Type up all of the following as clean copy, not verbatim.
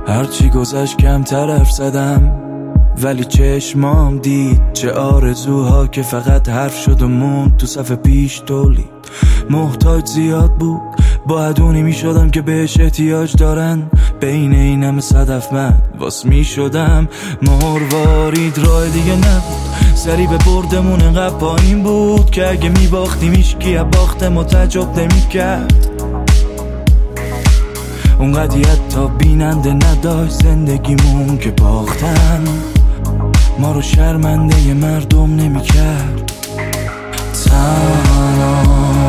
هرچی گذشت کمتر حرف زدم، ولی چشمام دید چه آرزوها که فقط حرف شد و موند تو صف پیش تولید. محتاج زیاد بود، باید اونی می شدم که بهش احتیاج دارن. بین این همه صدف من واس می شدم. مروارید راه دیگه نبود، سری به بردمون انقدر پایین بود که اگه می باختیم ایشکی از باخت ما تعجب نمی کرد. اون قضیت تا بیننده نداشت زندگیمون که باختن ما رو شرمنده ی مردم نمی کرد. تنها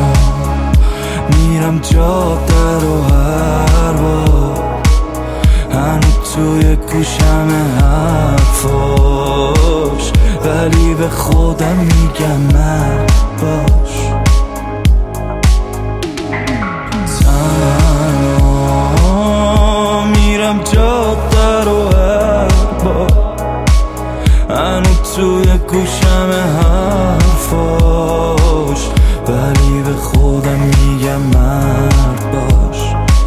میرم جاده رو هر بار، هنوز توی گوشم حرفاش، ولی به خودم میگم مرد باش. تنها میرم جاده رو هر بار، هنوز توی گوشم حرفاش، ولی به خودم میگم مرد باش.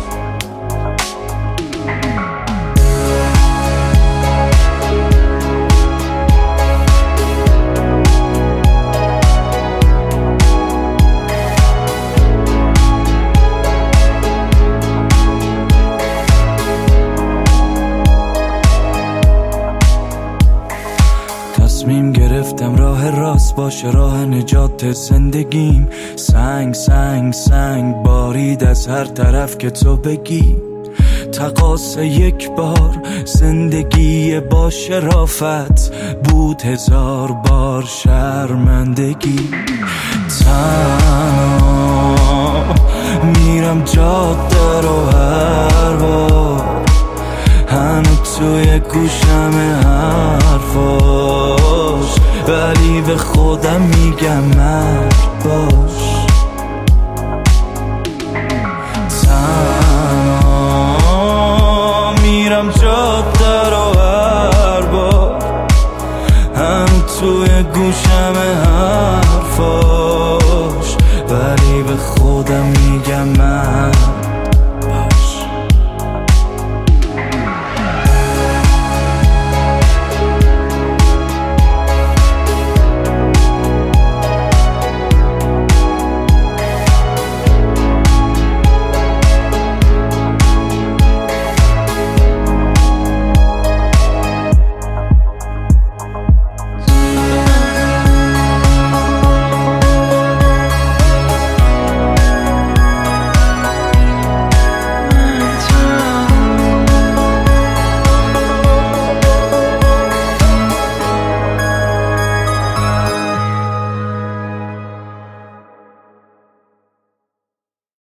تصمیم گرفتم راه راست باشه راه نجات زندگیم. سنگ سنگ سنگ بارید از هر طرف که تو بگی. تقاص یک بار زندگی با شرافت بود 1000 بار شرمندگی. تنها میرم جاده رو هر بار، هنوز توی گوشم حرفاش، ولی به خودم میگم مرد باش.